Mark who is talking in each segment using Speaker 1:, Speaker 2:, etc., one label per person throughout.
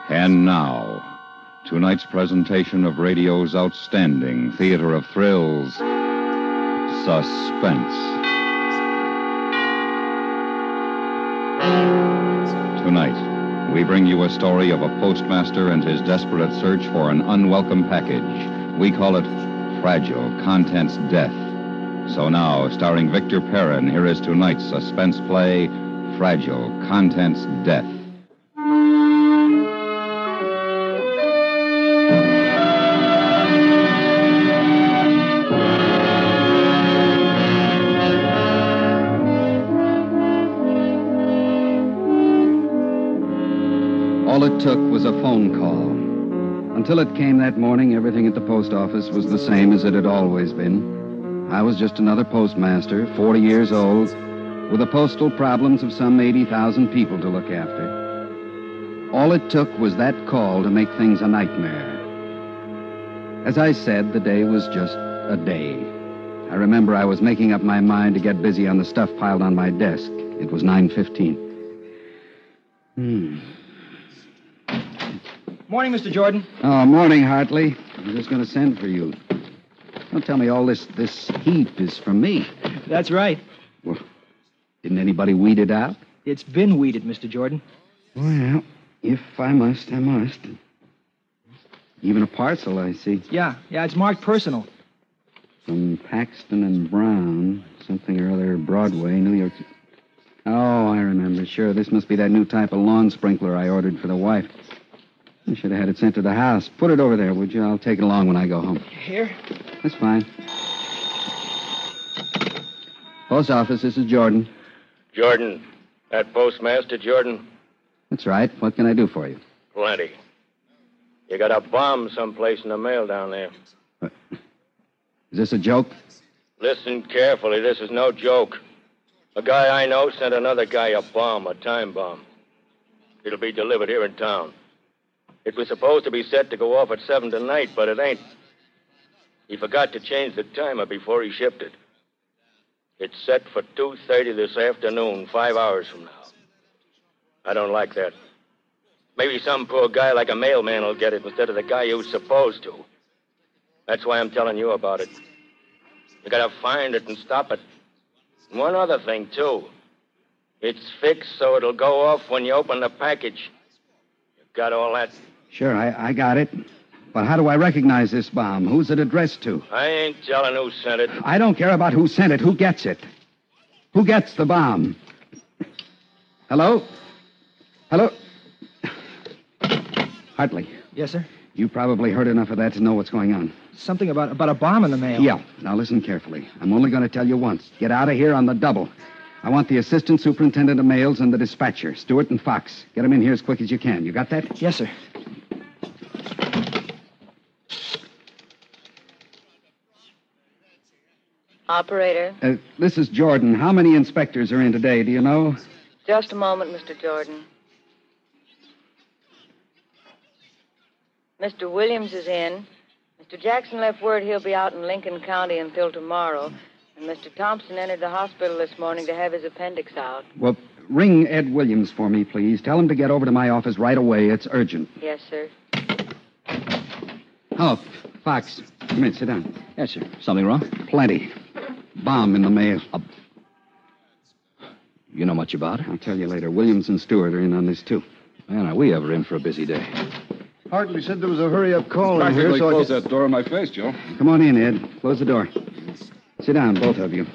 Speaker 1: And now, tonight's presentation of radio's outstanding theater of thrills, Suspense. Tonight, we bring you a story of a postmaster and his desperate search for an unwelcome package. We call it Fragile, Contents Death. So now, starring Victor Perrin, here is tonight's suspense play, Fragile, Contents Death.
Speaker 2: All it took was a phone call. Until it came that morning, everything at the post office was the same as it had always been. I was just another postmaster, 40 years old, with the postal problems of some 80,000 people to look after. All it took was that call to make things a nightmare. As I said, the day was just a day. I remember I was making up my mind to get busy on the stuff piled on my desk. It was 9:15.
Speaker 3: Morning, Mr. Jordan.
Speaker 2: Oh, morning, Hartley. I'm just going to send for you. Don't tell me all this heap is from me.
Speaker 3: That's right.
Speaker 2: Well, didn't anybody weed it out?
Speaker 3: It's been weeded, Mr. Jordan.
Speaker 2: Well, if I must, I must. Even a parcel, I see.
Speaker 3: Yeah, it's marked personal.
Speaker 2: From Paxton and Brown, something or other, Broadway, New York. Oh, I remember. Sure, this must be that new type of lawn sprinkler I ordered for the wife. I should have had it sent to the house. Put it over there, would you? I'll take it along when I go home.
Speaker 3: Here?
Speaker 2: That's fine. Post office, this is Jordan.
Speaker 4: Jordan. That postmaster, Jordan?
Speaker 2: That's right. What can I do for you?
Speaker 4: Plenty. You got a bomb someplace in the mail down there.
Speaker 2: What? Is this a joke?
Speaker 4: Listen carefully. This is no joke. A guy I know sent another guy a bomb, a time bomb. It'll be delivered here in town. It was supposed to be set to go off at 7 tonight, but it ain't. He forgot to change the timer before he shipped it. It's set for 2:30 this afternoon, 5 hours from now. I don't like that. Maybe some poor guy like a mailman will get it instead of the guy who's supposed to. That's why I'm telling you about it. You gotta find it and stop it. And one other thing, too. It's fixed so it'll go off when you open the package. You got all that?
Speaker 2: Sure, I got it. But how do I recognize this bomb? Who's it addressed to?
Speaker 4: I ain't telling who sent it.
Speaker 2: I don't care about who sent it. Who gets it? Who gets the bomb? Hello? Hello? Hartley.
Speaker 3: Yes, sir?
Speaker 2: You probably heard enough of that to know what's going on.
Speaker 3: Something about a bomb in the mail.
Speaker 2: Yeah. Now listen carefully. I'm only going to tell you once. Get out of here on the double. I want the assistant superintendent of mails and the dispatcher, Stewart and Fox. Get them in here as quick as you can. You got that?
Speaker 3: Yes, sir.
Speaker 5: Operator.
Speaker 2: This is Jordan. How many inspectors are in today, do you know?
Speaker 5: Just a moment, Mr. Jordan. Mr. Williams is in. Mr. Jackson left word he'll be out in Lincoln County until tomorrow. And Mr. Thompson entered the hospital this morning to have his appendix out.
Speaker 2: Well, ring Ed Williams for me, please. Tell him to get over to my office right away. It's urgent.
Speaker 5: Yes, sir.
Speaker 2: Oh, Fox. Come in, sit down.
Speaker 6: Yes, sir. Something wrong?
Speaker 2: Plenty. Bomb in the mail.
Speaker 6: You know much about it?
Speaker 2: I'll tell you later. Williams and Stewart are in on this, too.
Speaker 6: Man, are we ever in for a busy day.
Speaker 7: Hartley said there was a hurry-up call in here,
Speaker 1: Practically
Speaker 7: so
Speaker 1: close that door in my face, Joe.
Speaker 2: Come on in, Ed. Close the door. Sit down, both of you.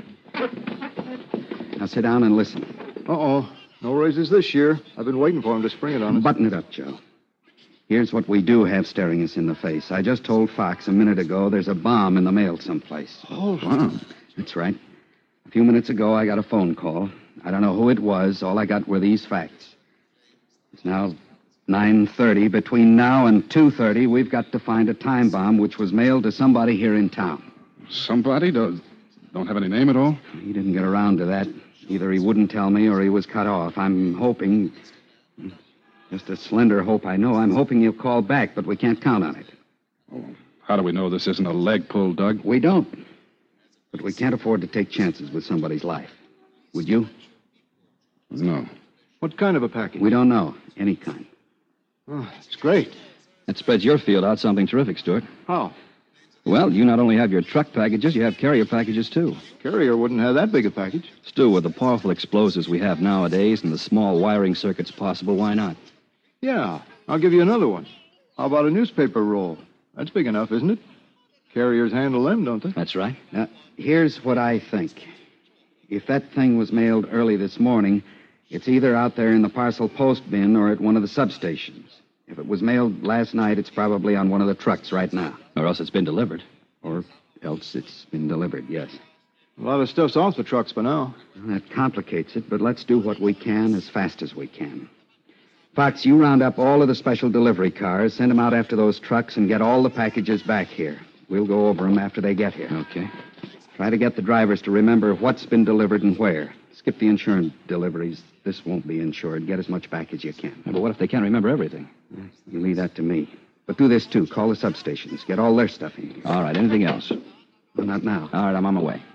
Speaker 2: Now sit down and listen.
Speaker 7: Uh-oh. No raises this year. I've been waiting for him to spring it on us.
Speaker 2: Button it up, Joe. Here's what we do have staring us in the face. I just told Fox a minute ago there's a bomb in the mail someplace.
Speaker 7: Oh,
Speaker 2: Wow. That's right. A few minutes ago, I got a phone call. I don't know who it was. All I got were these facts. It's now 9:30. Between now and 2:30, we've got to find a time bomb which was mailed to somebody here in town.
Speaker 1: Somebody? Don't have any name at all?
Speaker 2: He didn't get around to that. Either he wouldn't tell me or he was cut off. I'm hoping, just a slender hope I know, I'm hoping he'll call back, but we can't count on it.
Speaker 1: Oh, how do we know this isn't a leg pull, Doug?
Speaker 2: We don't. But we can't afford to take chances with somebody's life. Would you?
Speaker 1: No.
Speaker 7: What kind of a package?
Speaker 2: We don't know. Any kind.
Speaker 7: Oh, it's great.
Speaker 6: That spreads your field out something terrific, Stuart.
Speaker 7: How?
Speaker 6: Well, you not only have your truck packages, you have carrier packages, too.
Speaker 7: Carrier wouldn't have that big a package.
Speaker 6: Stu, with the powerful explosives we have nowadays and the small wiring circuits possible, why not?
Speaker 7: Yeah, I'll give you another one. How about a newspaper roll? That's big enough, isn't it? Carriers handle them, don't they?
Speaker 6: That's right.
Speaker 2: Now, here's what I think. If that thing was mailed early this morning, it's either out there in the parcel post bin or at one of the substations. If it was mailed last night, it's probably on one of the trucks right now.
Speaker 6: Or else it's been delivered.
Speaker 2: Or else it's been delivered, yes.
Speaker 7: A lot of stuff's off the trucks by now.
Speaker 2: Well, that complicates it, but let's do what we can as fast as we can. Fox, you round up all of the special delivery cars, send them out after those trucks, and get all the packages back here. We'll go over them after they get here.
Speaker 6: Okay.
Speaker 2: Try to get the drivers to remember what's been delivered and where. Skip the insurance deliveries. This won't be insured. Get as much back as you can.
Speaker 6: Yeah, but what if they can't remember everything?
Speaker 2: You leave that to me. But do this, too. Call the substations. Get all their stuff in here.
Speaker 6: All right, anything else?
Speaker 2: Well, not now.
Speaker 6: All right, I'm on my way.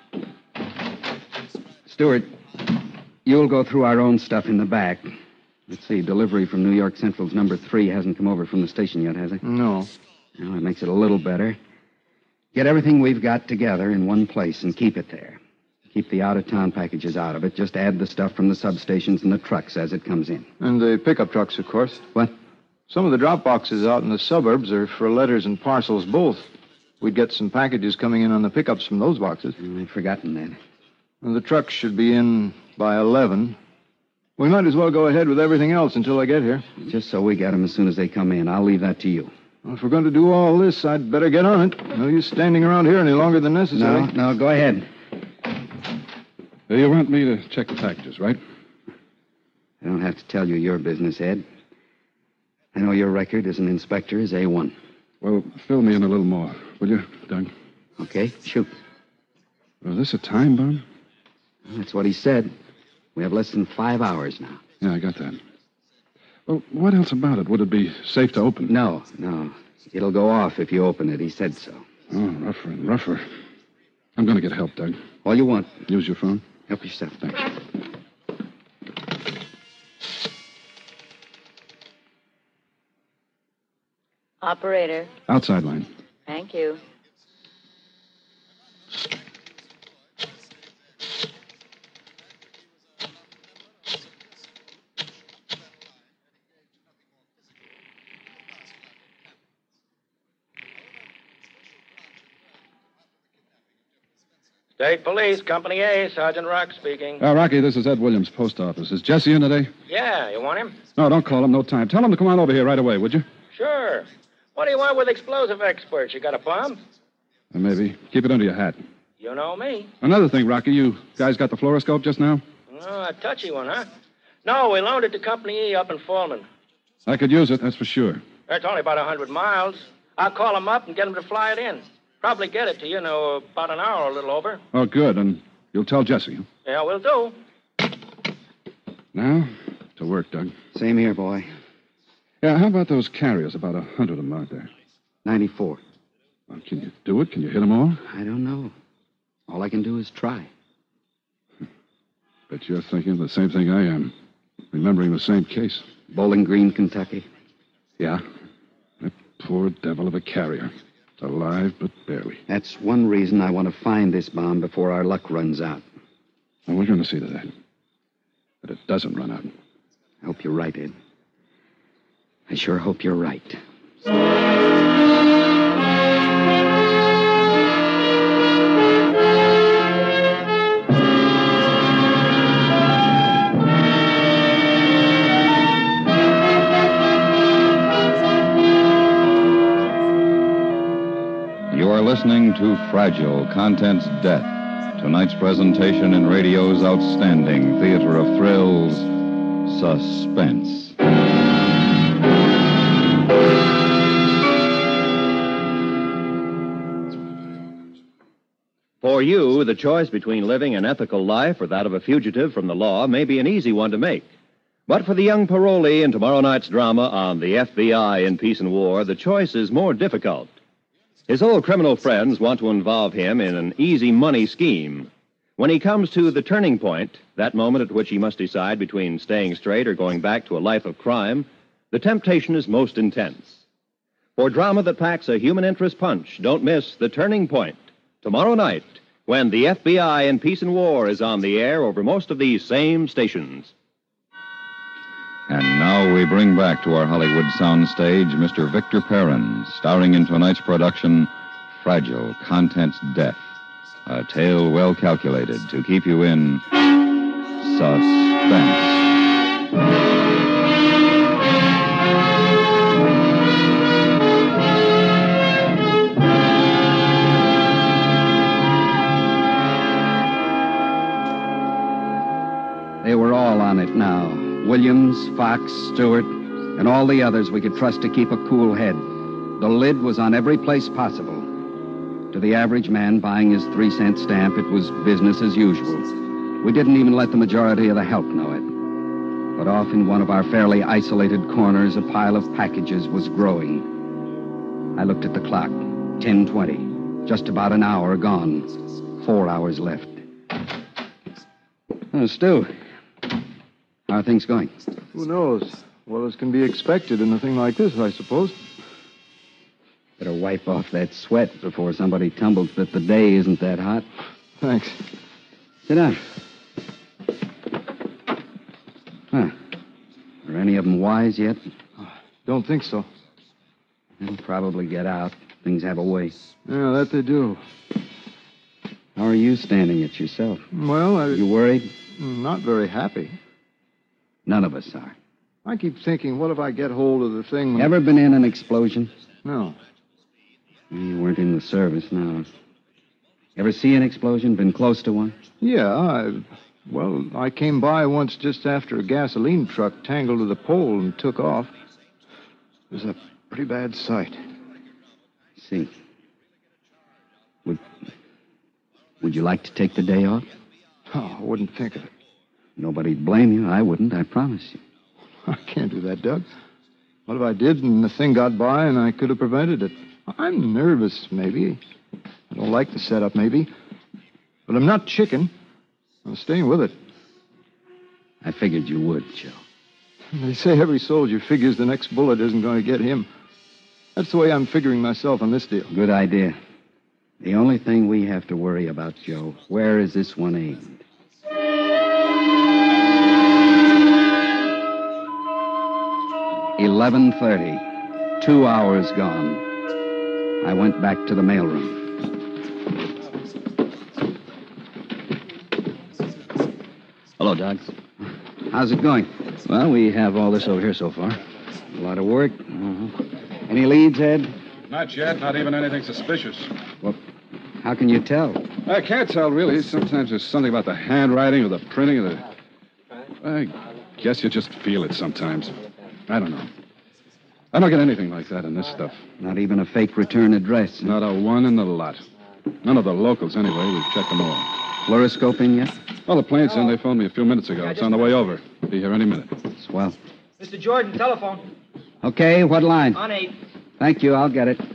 Speaker 2: Stewart, you'll go through our own stuff in the back. Let's see, delivery from New York Central's number 3 hasn't come over from the station yet, has it?
Speaker 7: No.
Speaker 2: Well, that makes it a little better. Get everything we've got together in one place and keep it there. Keep the out-of-town packages out of it. Just add the stuff from the substations and the trucks as it comes in.
Speaker 7: And the pickup trucks, of course.
Speaker 2: What?
Speaker 7: Some of the drop boxes out in the suburbs are for letters and parcels both. We'd get some packages coming in on the pickups from those boxes.
Speaker 2: I'd forgotten that.
Speaker 7: And the trucks should be in by 11. We might as well go ahead with everything else until I get here.
Speaker 2: Just so we get them as soon as they come in. I'll leave that to you.
Speaker 7: Well, if we're going to do all this, I'd better get on it. No use standing around here any longer than necessary.
Speaker 2: No, go ahead.
Speaker 8: You want me to check the packages, right?
Speaker 2: I don't have to tell you your business, Ed. I know your record as an inspector is A1.
Speaker 8: Well, fill me in a little more, will you, Doug?
Speaker 2: Okay, shoot.
Speaker 8: Is this a time bomb?
Speaker 2: That's what he said. We have less than 5 hours now.
Speaker 8: Yeah, I got that. Well, what else about it? Would it be safe to open?
Speaker 2: No. It'll go off if you open it. He said so.
Speaker 8: Oh, rougher and rougher. I'm going to get help, Doug.
Speaker 2: All you want.
Speaker 8: Use your phone.
Speaker 2: Help yourself.
Speaker 8: Thanks.
Speaker 5: Operator.
Speaker 8: Outside line.
Speaker 5: Thank you.
Speaker 4: State Police, Company A, Sergeant Rock speaking.
Speaker 8: Rocky, this is Ed Williams, post office. Is Jesse in today?
Speaker 4: Yeah, you want him?
Speaker 8: No, don't call him. No time. Tell him to come on over here right away, would you?
Speaker 4: Sure. What do you want with explosive experts? You got a bomb?
Speaker 8: Maybe. Keep it under your hat.
Speaker 4: You know me.
Speaker 8: Another thing, Rocky, you guys got the fluoroscope just now?
Speaker 4: Oh, a touchy one, huh? No, we loaned it to Company E up in Fallman.
Speaker 8: I could use it, that's for sure.
Speaker 4: It's only about 100 miles. I'll call them up and get them to fly it in. Probably get it to you in about an hour or a little over.
Speaker 8: Oh, good. And you'll tell Jesse, huh?
Speaker 4: Yeah, we'll do.
Speaker 8: Now, to work, Doug.
Speaker 2: Same here, boy.
Speaker 8: Yeah, how about those carriers? About 100 of them out there.
Speaker 2: 94.
Speaker 8: Well, can you do it? Can you hit them all?
Speaker 2: I don't know. All I can do is try.
Speaker 8: Bet you're thinking the same thing I am. Remembering the same case.
Speaker 2: Bowling Green, Kentucky.
Speaker 8: Yeah. That poor devil of a carrier. Alive, but barely.
Speaker 2: That's one reason I want to find this bomb before our luck runs out.
Speaker 8: And we're going to see to that. That it doesn't run out.
Speaker 2: I hope you're right, Ed. I sure hope you're right.
Speaker 1: You are listening to Fragile, Contents Death. Tonight's presentation in radio's outstanding theater of thrills, Suspense.
Speaker 9: For you, the choice between living an ethical life or that of a fugitive from the law may be an easy one to make. But for the young parolee in tomorrow night's drama on the FBI in Peace and War, the choice is more difficult. His old criminal friends want to involve him in an easy money scheme. When he comes to the turning point, that moment at which he must decide between staying straight or going back to a life of crime, the temptation is most intense. For drama that packs a human interest punch, don't miss The Turning Point, tomorrow night, when the FBI in Peace and War is on the air over most of these same stations.
Speaker 1: And now we bring back to our Hollywood soundstage Mr. Victor Perrin, starring in tonight's production, Fragile, Contents Death, a tale well calculated to keep you in suspense.
Speaker 2: They were all on it now. Williams, Fox, Stewart, and all the others we could trust to keep a cool head. The lid was on every place possible. To the average man buying his 3-cent stamp, it was business as usual. We didn't even let the majority of the help know it. But off in one of our fairly isolated corners, a pile of packages was growing. I looked at the clock. 10:20. Just about an hour gone. 4 hours left. Oh, Stu. How are things going?
Speaker 7: Who knows? Well as can be expected in a thing like this, I suppose.
Speaker 2: Better wipe off that sweat before somebody tumbles that the day isn't that hot.
Speaker 7: Thanks.
Speaker 2: Sit down. Huh. Are any of them wise yet?
Speaker 7: Don't think so.
Speaker 2: They'll probably get out. Things have a way.
Speaker 7: Yeah, that they do.
Speaker 2: How are you standing it yourself?
Speaker 7: Well,
Speaker 2: You worried?
Speaker 7: not very happy.
Speaker 2: None of us are.
Speaker 7: I keep thinking, what if I get hold of the thing...
Speaker 2: Ever been in an explosion?
Speaker 7: No.
Speaker 2: You weren't in the service, no. Ever see an explosion? Been close to one?
Speaker 7: Yeah, I came by once just after a gasoline truck tangled to the pole and took off. It was a pretty bad sight.
Speaker 2: See. Would you like to take the day off?
Speaker 7: Oh, I wouldn't think of it.
Speaker 2: Nobody'd blame you. I wouldn't, I promise you.
Speaker 7: I can't do that, Doug. What if I did and the thing got by and I could have prevented it? I'm nervous, maybe. I don't like the setup, maybe. But I'm not chicken. I'm staying with it.
Speaker 2: I figured you would, Joe.
Speaker 7: They say every soldier figures the next bullet isn't going to get him. That's the way I'm figuring myself on this deal.
Speaker 2: Good idea. The only thing we have to worry about, Joe, where is this one aimed? 11:30. 2 hours gone. I went back to the mailroom.
Speaker 6: Hello, Doc.
Speaker 2: How's it going?
Speaker 6: Well, we have all this over here so far.
Speaker 2: A lot of work. Any leads, Ed?
Speaker 8: Not yet, not even anything suspicious.
Speaker 2: Well, how can you tell?
Speaker 8: I can't tell, really. Sometimes there's something about the handwriting or the printing or the... I guess you just feel it sometimes. I don't know. I don't get anything like that in this stuff.
Speaker 2: Not even a fake return address.
Speaker 8: Not a one in the lot. None of the locals, anyway. We've checked them all.
Speaker 2: Fluoroscope in yet?
Speaker 8: Well, the plane's in. They phoned me a few minutes ago. It's on the way over. Be here any minute.
Speaker 2: Swell.
Speaker 3: Mr. Jordan, telephone.
Speaker 2: Okay, what line?
Speaker 3: On 8.
Speaker 2: Thank you, I'll get it.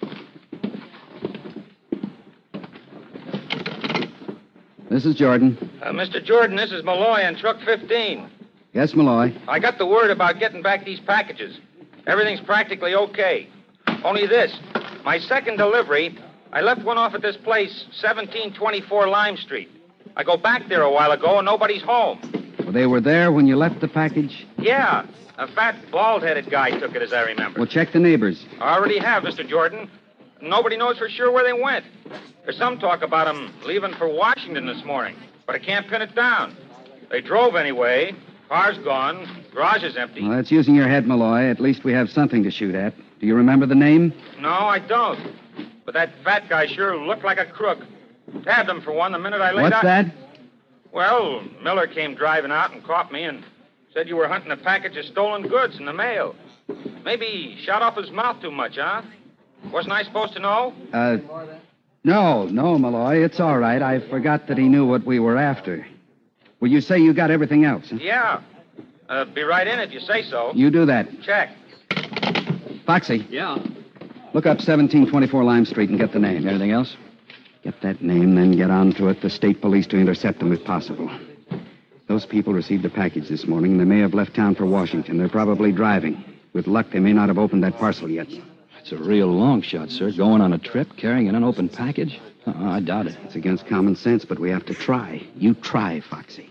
Speaker 2: This is Jordan.
Speaker 4: Mr. Jordan, this is Malloy on truck 15.
Speaker 2: Yes, Malloy.
Speaker 4: I got the word about getting back these packages. Everything's practically okay. Only this. My second delivery, I left one off at this place, 1724 Lime Street. I go back there a while ago and nobody's home.
Speaker 2: Well, they were there when you left the package?
Speaker 4: Yeah. A fat, bald-headed guy took it, as I remember.
Speaker 2: Well, check the neighbors.
Speaker 4: I already have, Mr. Jordan. Nobody knows for sure where they went. There's some talk about them leaving for Washington this morning, but I can't pin it down. They drove anyway. Car's gone. Garage is empty.
Speaker 2: Well, that's using your head, Malloy. At least we have something to shoot at. Do you remember the name?
Speaker 4: No, I don't. But that fat guy sure looked like a crook. Tabbed him for one the minute I laid out.
Speaker 2: What's that?
Speaker 4: Well, Miller came driving out and caught me and said you were hunting a package of stolen goods in the mail. Maybe he shot off his mouth too much, huh? Wasn't I supposed to know?
Speaker 2: No, Malloy. It's all right. I forgot that he knew what we were after. Well, you say you got everything else, huh?
Speaker 4: Yeah. Be right in if you say so.
Speaker 2: You do that.
Speaker 4: Check.
Speaker 2: Foxy.
Speaker 6: Yeah.
Speaker 2: Look up 1724 Lime Street and get the name.
Speaker 6: Anything else?
Speaker 2: Get that name, then get on to it. The state police to intercept them if possible. Those people received a package this morning, and they may have left town for Washington. They're probably driving. With luck, they may not have opened that parcel yet.
Speaker 6: It's a real long shot, sir. Going on a trip, carrying an unopened package? I doubt it.
Speaker 2: It's against common sense, but we have to try. You try, Foxy.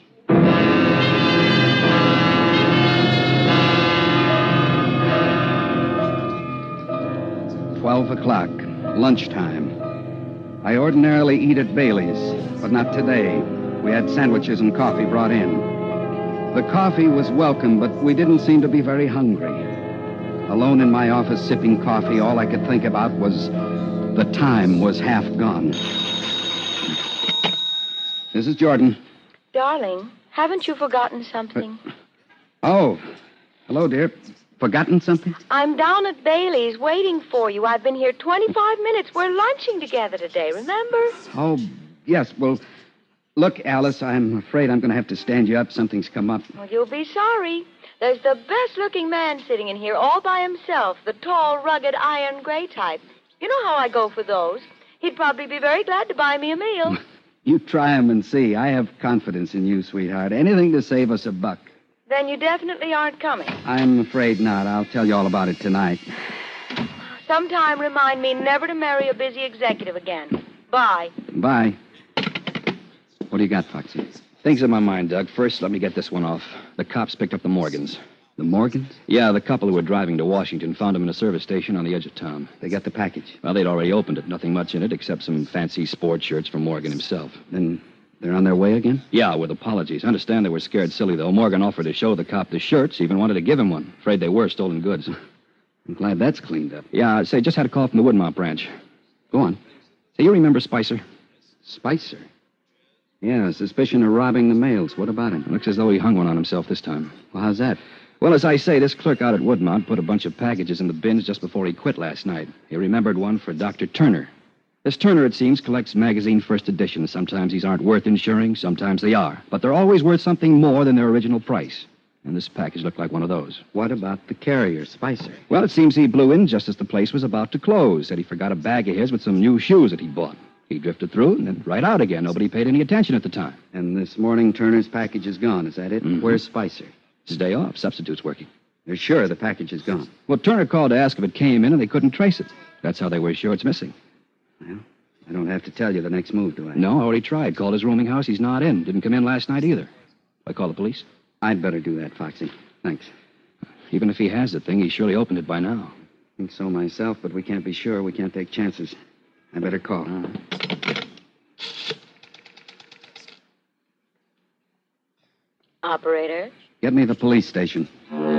Speaker 2: 12 o'clock, lunchtime. I ordinarily eat at Bailey's, but not today. We had sandwiches and coffee brought in. The coffee was welcome, but we didn't seem to be very hungry. Alone in my office sipping coffee, all I could think about was the time was half gone. This is Jordan.
Speaker 5: Darling, haven't you forgotten something?
Speaker 2: Oh, hello, dear. Forgotten something?
Speaker 5: I'm down at Bailey's waiting for you. I've been here 25 minutes. We're lunching together today, remember?
Speaker 2: Oh, yes. Well, look, Alice, I'm afraid I'm going to have to stand you up. Something's come up.
Speaker 5: Well, you'll be sorry. There's the best-looking man sitting in here all by himself, the tall, rugged, iron gray type. You know how I go for those. He'd probably be very glad to buy me a meal.
Speaker 2: You try him and see. I have confidence in you, sweetheart. Anything to save us a buck.
Speaker 5: Then you definitely aren't coming.
Speaker 2: I'm afraid not. I'll tell you all about it tonight.
Speaker 5: Sometime remind me never to marry a busy executive again. Bye.
Speaker 2: Bye. What do you got, Foxy?
Speaker 6: Things in my mind, Doug. First, let me get this one off. The cops picked up the Morgans.
Speaker 2: The Morgans?
Speaker 6: Yeah, the couple who were driving to Washington found them in a service station on the edge of town.
Speaker 2: They got the package.
Speaker 6: Well, they'd already opened it. Nothing much in it except some fancy sports shirts from Morgan himself.
Speaker 2: Then they're on their way again?
Speaker 6: Yeah, with apologies. Understand they were scared silly, though. Morgan offered to show the cop the shirts, even wanted to give him one. Afraid they were stolen goods.
Speaker 2: I'm glad that's cleaned up.
Speaker 6: Yeah, say, just had a call from the Woodmont branch.
Speaker 2: Go on.
Speaker 6: Say, you remember Spicer?
Speaker 2: Spicer? Yeah, suspicion of robbing the mails. What about him?
Speaker 6: Looks as though he hung one on himself this time.
Speaker 2: Well, how's that?
Speaker 6: Well, as I say, this clerk out at Woodmont put a bunch of packages in the bins just before he quit last night. He remembered one for Dr. Turner. This Turner, it seems, collects magazine first editions. Sometimes these aren't worth insuring, sometimes they are. But they're always worth something more than their original price. And this package looked like one of those.
Speaker 2: What about the carrier, Spicer?
Speaker 6: Well, it seems he blew in just as the place was about to close. Said he forgot a bag of his with some new shoes that he bought. He drifted through and then right out again. Nobody paid any attention at the time.
Speaker 2: And this morning, Turner's package is gone. Is that it?
Speaker 6: Mm-hmm.
Speaker 2: Where's Spicer?
Speaker 6: It's his day off. Substitute's working.
Speaker 2: They're sure the package is gone.
Speaker 6: Well, Turner called to ask if it came in, and they couldn't trace it. That's how they were sure it's missing.
Speaker 2: Well, I don't have to tell you the next move, do I?
Speaker 6: No, I already tried. Called his rooming house. He's not in. Didn't come in last night either. I call the police?
Speaker 2: I'd better do that, Foxy. Thanks.
Speaker 6: Even if he has the thing, he surely opened it by now.
Speaker 2: I think so myself, but we can't be sure. We can't take chances. I better call.
Speaker 5: Operator?
Speaker 2: Get me the police station.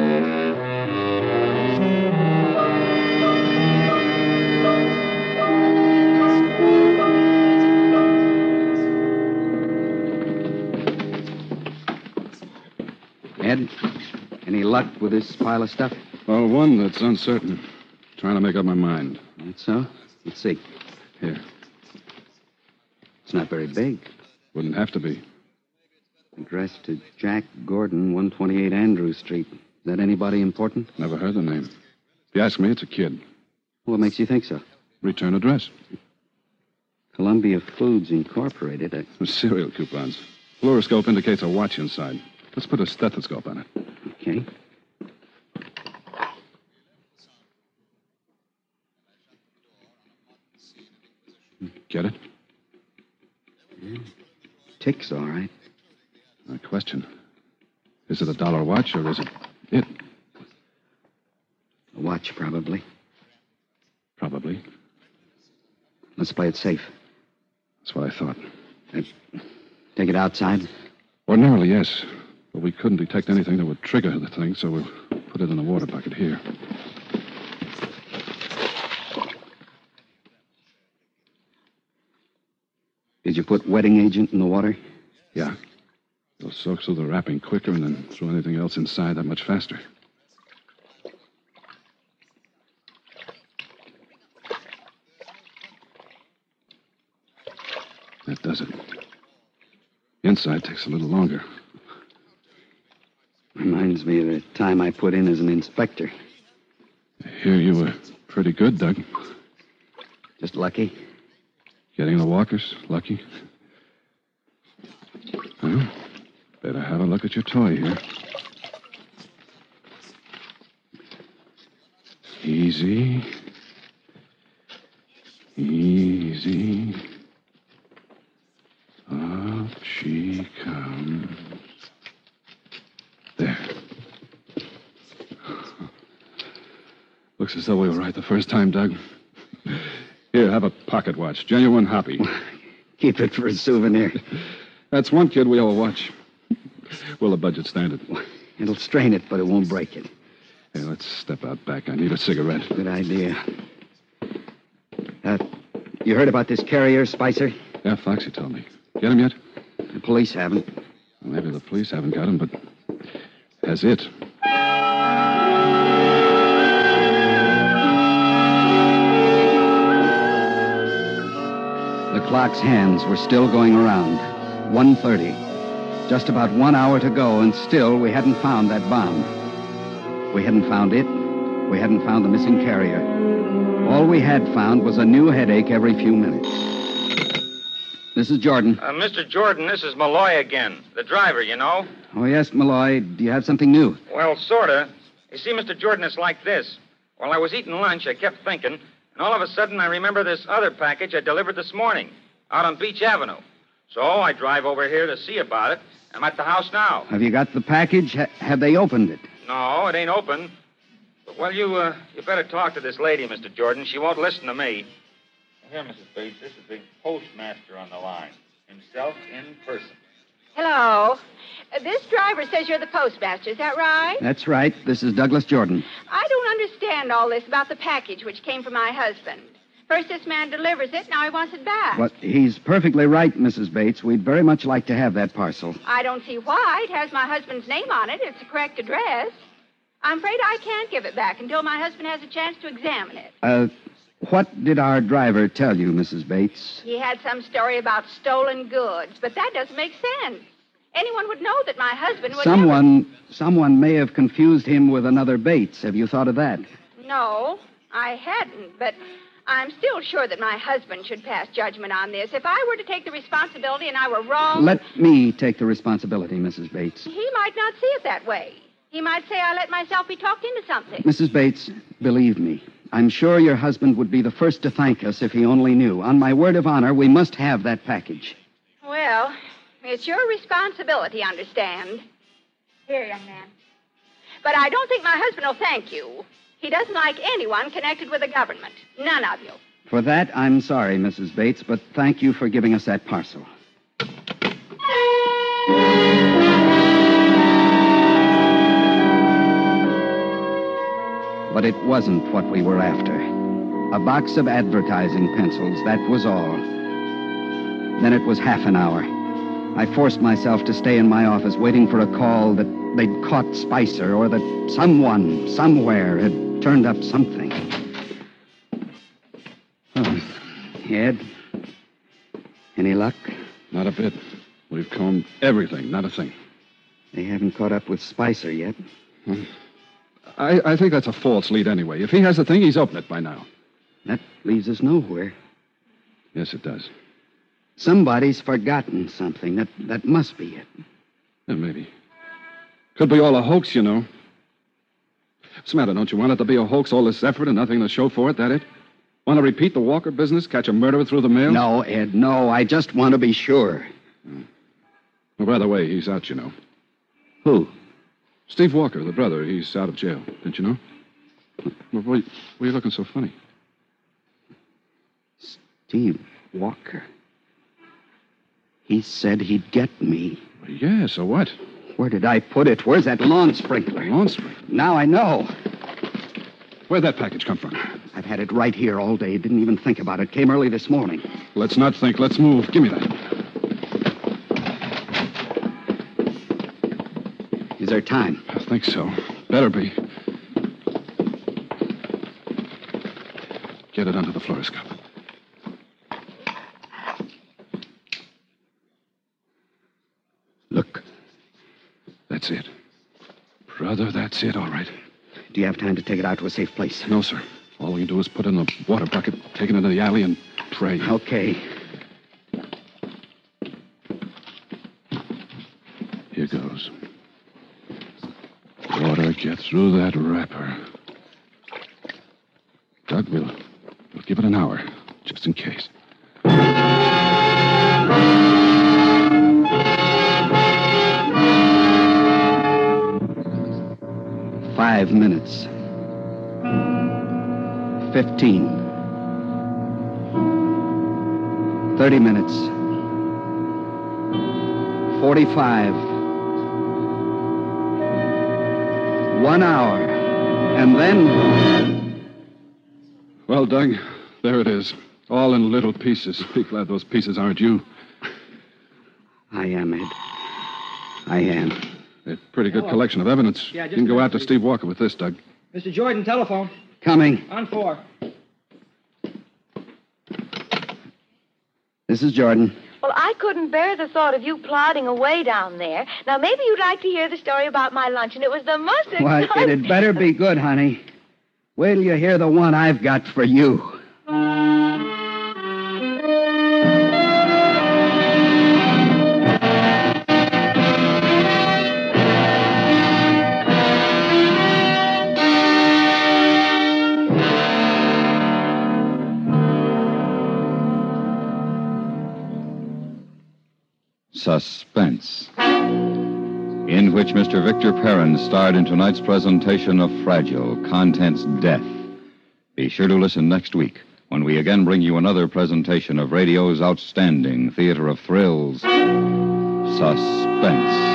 Speaker 2: Ed, any luck with this pile of stuff?
Speaker 8: Well, one that's uncertain. Trying to make up my mind.
Speaker 2: That's so? Let's see.
Speaker 8: Here.
Speaker 2: It's not very big.
Speaker 8: Wouldn't have to be.
Speaker 2: Addressed to Jack Gordon, 128 Andrew Street. Is that anybody important?
Speaker 8: Never heard the name. If you ask me, it's a kid.
Speaker 2: What makes you think so?
Speaker 8: Return address.
Speaker 2: Columbia Foods Incorporated.
Speaker 8: Cereal coupons. Fluoroscope indicates a watch inside. Let's put a stethoscope on it.
Speaker 2: Okay.
Speaker 8: Get it?
Speaker 2: Yeah. Ticks, all right.
Speaker 8: A question. Is it a dollar watch or is it?
Speaker 2: A watch, probably.
Speaker 8: Probably.
Speaker 2: Let's play it safe.
Speaker 8: That's what I thought.
Speaker 2: Take it outside?
Speaker 8: Ordinarily, yes. But we couldn't detect anything that would trigger the thing, so we'll put it in the water bucket here.
Speaker 2: Did you put wetting agent in the water?
Speaker 8: Yeah. It'll soak through the wrapping quicker and then throw anything else inside that much faster. That does it. Inside takes a little longer.
Speaker 2: Reminds me of the time I put in as an inspector.
Speaker 8: I hear you were pretty good, Doug.
Speaker 2: Just lucky?
Speaker 8: Getting the walkers, lucky. Well, better have a look at your toy here. Easy. Easy. Up she comes. There. Looks as though we were right the first time, Doug. Here, have a pocket watch. Genuine Hoppy.
Speaker 2: Keep it for a souvenir.
Speaker 8: That's one kid we owe a watch. Will the budget stand it?
Speaker 2: It'll strain it, but it won't break it.
Speaker 8: Hey, let's step out back. I need a cigarette.
Speaker 2: Good idea. You heard about this carrier, Spicer?
Speaker 8: Yeah, Foxy told me. Get him yet?
Speaker 2: The police haven't.
Speaker 8: Well, maybe the police haven't got him, but has it?
Speaker 2: The clock's hands were still going around. 1:30. Just about 1 hour to go, and still we hadn't found that bomb. We hadn't found it. We hadn't found the missing carrier. All we had found was a new headache every few minutes. This is Jordan.
Speaker 3: Mr. Jordan, this is Malloy again. The driver, you know.
Speaker 2: Oh, yes, Malloy. Do you have something new?
Speaker 3: Well, sorta. You see, Mr. Jordan, it's like this. While I was eating lunch, I kept thinking, and all of a sudden I remember this other package I delivered this morning out on Beach Avenue. So I drive over here to see about it. I'm at the house now.
Speaker 2: Have you got the package? Have they opened it?
Speaker 3: No, it ain't open. But, well, you better talk to this lady, Mr. Jordan. She won't listen to me. Here, Mrs. Bates, this is the postmaster on the line. Himself in person.
Speaker 10: Hello. This driver says you're the postmaster, is that right?
Speaker 2: That's right. This is Douglas Jordan.
Speaker 10: I don't understand all this about the package which came from my husband. First this man delivers it, now he wants it back.
Speaker 2: Well, he's perfectly right, Mrs. Bates. We'd very much like to have that parcel.
Speaker 10: I don't see why. It has my husband's name on it. It's the correct address. I'm afraid I can't give it back until my husband has a chance to examine it.
Speaker 2: What did our driver tell you, Mrs. Bates?
Speaker 10: He had some story about stolen goods, but that doesn't make sense. Anyone would know that my husband would
Speaker 2: Someone may have confused him with another Bates. Have you thought of that?
Speaker 10: No, I hadn't, but I'm still sure that my husband should pass judgment on this. If I were to take the responsibility and I were wrong...
Speaker 2: Let me take the responsibility, Mrs. Bates.
Speaker 10: He might not see it that way. He might say I let myself be talked into something.
Speaker 2: Mrs. Bates, believe me, I'm sure your husband would be the first to thank us if he only knew. On my word of honor, we must have that package.
Speaker 10: Well, it's your responsibility, understand? Here, young man. But I don't think my husband will thank you. He doesn't like anyone connected with the government. None of you.
Speaker 2: For that, I'm sorry, Mrs. Bates, but thank you for giving us that parcel. But it wasn't what we were after. A box of advertising pencils, that was all. Then it was half an hour. I forced myself to stay in my office waiting for a call that they'd caught Spicer or that someone, somewhere, had turned up something. Oh, Ed? Any luck?
Speaker 8: Not a bit. We've combed everything, not a thing.
Speaker 2: They haven't caught up with Spicer yet.
Speaker 8: I think that's a false lead anyway. If he has the thing, he's opened it by now.
Speaker 2: That leaves us nowhere.
Speaker 8: Yes, it does.
Speaker 2: Somebody's forgotten something. That must be it.
Speaker 8: Yeah, maybe. Could be all a hoax, you know. What's the matter? Don't you want it to be a hoax, all this effort and nothing to show for it, that it? Want to repeat the Walker business, catch a murderer through the mail?
Speaker 2: No, Ed, no. I just want to be sure.
Speaker 8: Well, by the way, he's out, you know.
Speaker 2: Who?
Speaker 8: Steve Walker, the brother. He's out of jail. Didn't you know? Well, why are you looking so funny?
Speaker 2: Steve Walker. He said he'd get me.
Speaker 8: Well, yeah, so what?
Speaker 2: Where did I put it? Where's that lawn sprinkler?
Speaker 8: Lawn sprinkler?
Speaker 2: Now I know.
Speaker 8: Where'd that package come from?
Speaker 2: I've had it right here all day. Didn't even think about it. Came early this morning.
Speaker 8: Let's not think. Let's move. Give me that.
Speaker 2: Is there time?
Speaker 8: I think so. Better be. Get it under the fluoroscope.
Speaker 2: Look.
Speaker 8: That's it. Brother, that's it, all right.
Speaker 2: Do you have time to take it out to a safe place?
Speaker 8: No, sir. All we can do is put it in the water bucket, take it into the alley, and pray.
Speaker 2: Okay.
Speaker 8: Here goes. Water, get through that wrapper. but we'll give it an hour, just in case.
Speaker 2: 5 minutes. 15. 30 minutes. 45. 1 hour. And then...
Speaker 8: Well, Doug, there it is. All in little pieces. Be glad those pieces aren't you.
Speaker 2: I am, Ed. I am.
Speaker 8: A pretty good collection of evidence.
Speaker 11: Yeah,
Speaker 8: You can go out to Steve Walker with this, Doug.
Speaker 11: Mr. Jordan, telephone.
Speaker 2: Coming.
Speaker 11: On 4.
Speaker 2: This is Jordan.
Speaker 5: Well, I couldn't bear the thought of you plodding away down there. Now, maybe you'd like to hear the story about my luncheon. It was the most exciting...
Speaker 2: Why, it'd better be good, honey. Wait till you hear the one I've got for you.
Speaker 1: Suspense, in which Mr. Victor Perrin starred in tonight's presentation of Fragile, Contents Death. Be sure to listen next week when we again bring you another presentation of radio's outstanding theater of thrills, Suspense.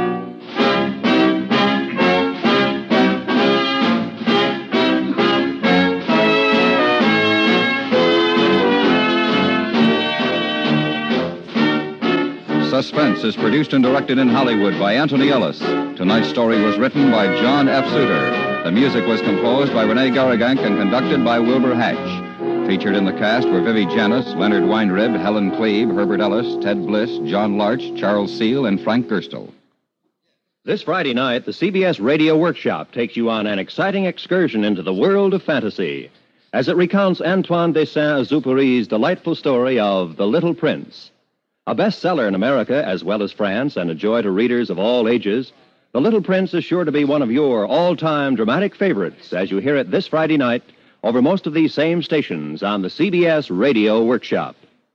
Speaker 1: Suspense is produced and directed in Hollywood by Anthony Ellis. Tonight's story was written by John F. Suter. The music was composed by Rene Garrigank and conducted by Wilbur Hatch. Featured in the cast were Vivi Janis, Leonard Weinrib, Helen Klebe, Herbert Ellis, Ted Bliss, John Larch, Charles Seal, and Frank Gerstle.
Speaker 9: This Friday night, the CBS Radio Workshop takes you on an exciting excursion into the world of fantasy as it recounts Antoine de Saint-Exupéry's delightful story of The Little Prince. A bestseller in America as well as France and a joy to readers of all ages, The Little Prince is sure to be one of your all-time dramatic favorites as you hear it this Friday night over most of these same stations on the CBS Radio Workshop.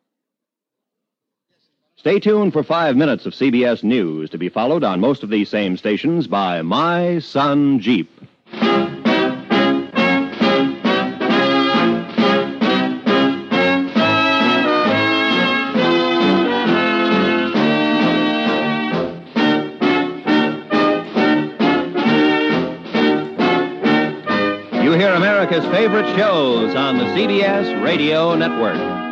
Speaker 9: Stay tuned for 5 minutes of CBS News to be followed on most of these same stations by My Son Jeep. You hear America's favorite shows on the CBS Radio Network.